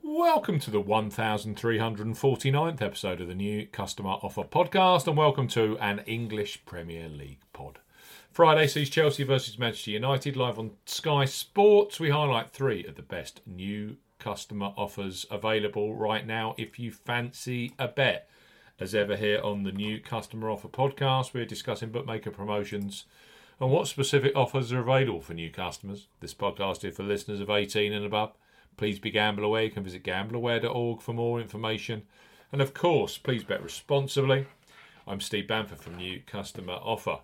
Welcome to the 1349th episode of the New Customer Offer Podcast, and welcome to an English Premier League pod. Friday sees Chelsea versus Manchester United live on Sky Sports. We highlight three of the best new customer offers available right now if you fancy a bet. As ever here on the New Customer Offer Podcast, we're discussing bookmaker promotions and what specific offers are available for new customers. This podcast is for listeners of 18 and above. Please be gamble aware. You can visit gambleaware.org for more information. And of course, please bet responsibly. I'm Steve Bamford from New Customer Offer.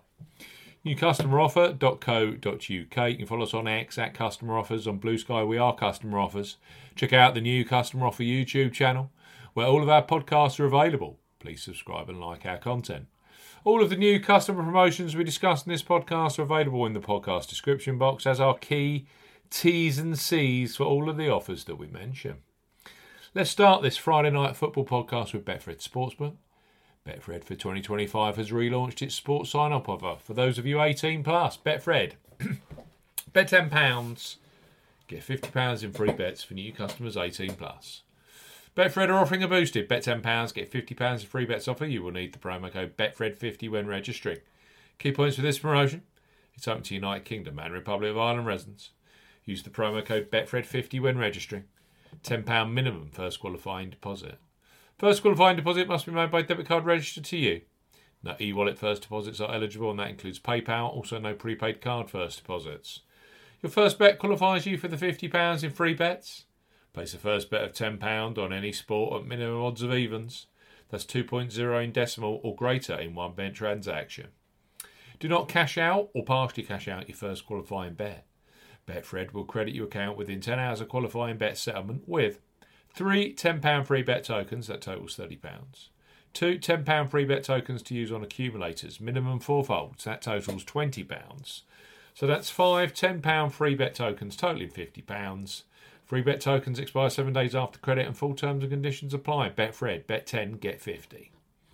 Newcustomeroffer.co.uk. You can follow us on X at Customer Offers. On Blue Sky, we are Customer Offers. Check out the New Customer Offer YouTube channel, where all of our podcasts are available. Please subscribe and like our content. All of the new customer promotions we discuss in this podcast are available in the podcast description box as our key T's and C's for all of the offers that we mention. Let's start this Friday night football podcast with Betfred Sportsbook. Betfred for 2025 has relaunched its sports sign-up offer for those of you 18 plus. Betfred, bet £10, get £50 in free bets for new customers 18 plus. Betfred are offering a boosted bet £10, get £50 in free bets offer. You will need the promo code BETFRED50 when registering. Key points for this promotion: it's open to United Kingdom and Republic of Ireland residents. Use the promo code BETFRED50 when registering. £10 minimum first qualifying deposit. First qualifying deposit must be made by debit card registered to you. No e-wallet first deposits are eligible, and that includes PayPal. Also, no prepaid card first deposits. Your first bet qualifies you for the £50 in free bets. Place a first bet of £10 on any sport at minimum odds of evens. That's 2.0 in decimal or greater in one bet transaction. Do not cash out or partially cash out your first qualifying bet. Betfred will credit your account within 10 hours of qualifying bet settlement with 3 £10 free bet tokens, that totals £30. 2 £10 free bet tokens to use on accumulators, minimum 4 folds, that totals £20. So that's 5 £10 free bet tokens totaling £50. Free bet tokens expire 7 days after credit and full terms and conditions apply. Betfred, bet 10, get 50.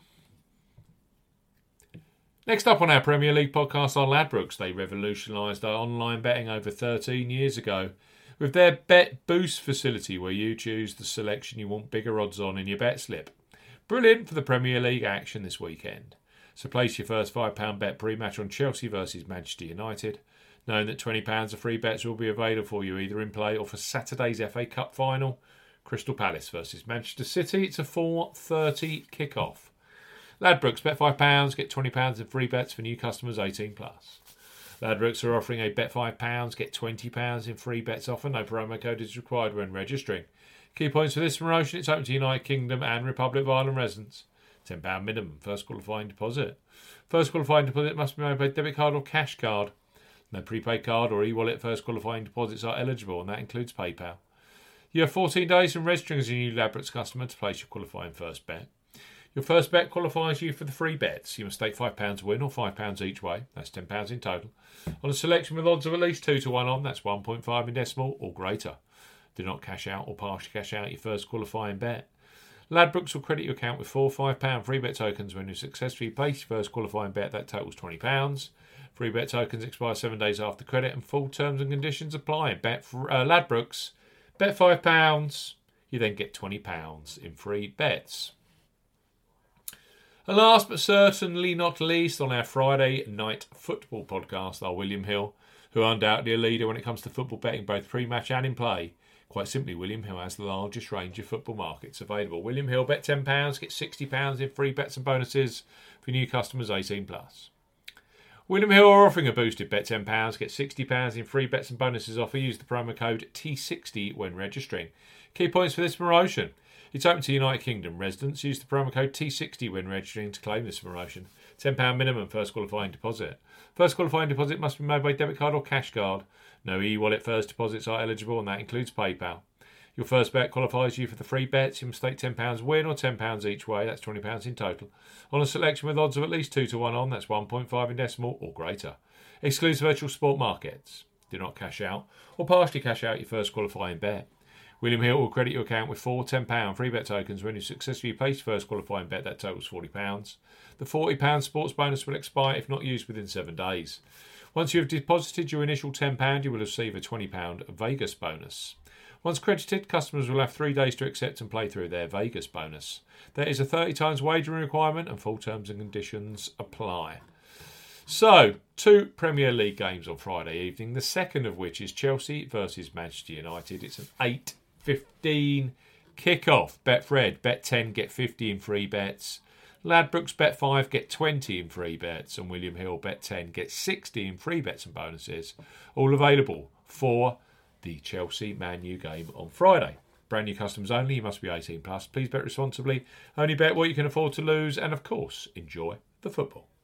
Next up on our Premier League podcast are Ladbrokes. They revolutionised our online betting over 13 years ago with their Bet Boost facility, where you choose the selection you want bigger odds on in your bet slip. Brilliant for the Premier League action this weekend. So place your first £5 bet pre-match on Chelsea versus Manchester United, knowing that £20 of free bets will be available for you either in play or for Saturday's FA Cup final, Crystal Palace versus Manchester City. It's a 4:30 kickoff. Ladbrokes, bet £5, get £20 in free bets for new customers 18 plus. Ladbrokes are offering a bet £5, get £20 in free bets offer. No promo code is required when registering. Key points for this promotion: it's open to United Kingdom and Republic of Ireland residents. £10 minimum first qualifying deposit. First qualifying deposit must be made by debit card or cash card. No prepaid card or e-wallet first qualifying deposits are eligible, and that includes PayPal. You have 14 days from registering as a new Ladbrokes customer to place your qualifying first bet. Your first bet qualifies you for the free bets. You must stake £5 win or £5 each way. That's £10 in total. On a selection with odds of at least 2 to 1 on, that's 1.5 in decimal or greater. Do not cash out or partially cash out your first qualifying bet. Ladbrokes will credit your account with 4 £5 free bet tokens when you successfully place your first qualifying bet. That totals £20. Free bet tokens expire 7 days after credit and full terms and conditions apply. Ladbrokes, bet £5, you then get £20 in free bets. And last but certainly not least, on our Friday night football podcast are William Hill, who are undoubtedly a leader when it comes to football betting, both pre-match and in play. Quite simply, William Hill has the largest range of football markets available. William Hill, bet £10, get £60 in free bets and bonuses for new customers 18 plus. William Hill are offering a boosted bet £10, get £60 in free bets and bonuses offer. Use the promo code T60 when registering. Key points for this promotion: it's open to United Kingdom residents. Use the promo code T60 when registering to claim this promotion. £10 minimum first qualifying deposit. First qualifying deposit must be made by debit card or cash card. No e-wallet first deposits are eligible, and that includes PayPal. Your first bet qualifies you for the free bets. You must stake £10 win or £10 each way. That's £20 in total. On a selection with odds of at least 2 to 1 on, that's 1.5 in decimal or greater. Excludes virtual sport markets. Do not cash out or partially cash out your first qualifying bet. William Hill will credit your account with 4 £10 free bet tokens when you successfully place your first qualifying bet. That totals £40. The £40 sports bonus will expire if not used within 7 days. Once you have deposited your initial £10, you will receive a £20 Vegas bonus. Once credited, customers will have 3 days to accept and play through their Vegas bonus. There is a 30 times wagering requirement and full terms and conditions apply. So, 2 Premier League games on Friday evening, the second of which is Chelsea versus Manchester United. It's an 8:15 kick-off. Betfred, bet 10, get 50 in free bets. Ladbrokes, bet 5, get 20 in free bets. And William Hill, bet 10, get 60 in free bets and bonuses. All available for the Chelsea Man U game on Friday. Brand new customers only. You must be 18 plus. Please bet responsibly. Only bet what you can afford to lose. And, of course, enjoy the football.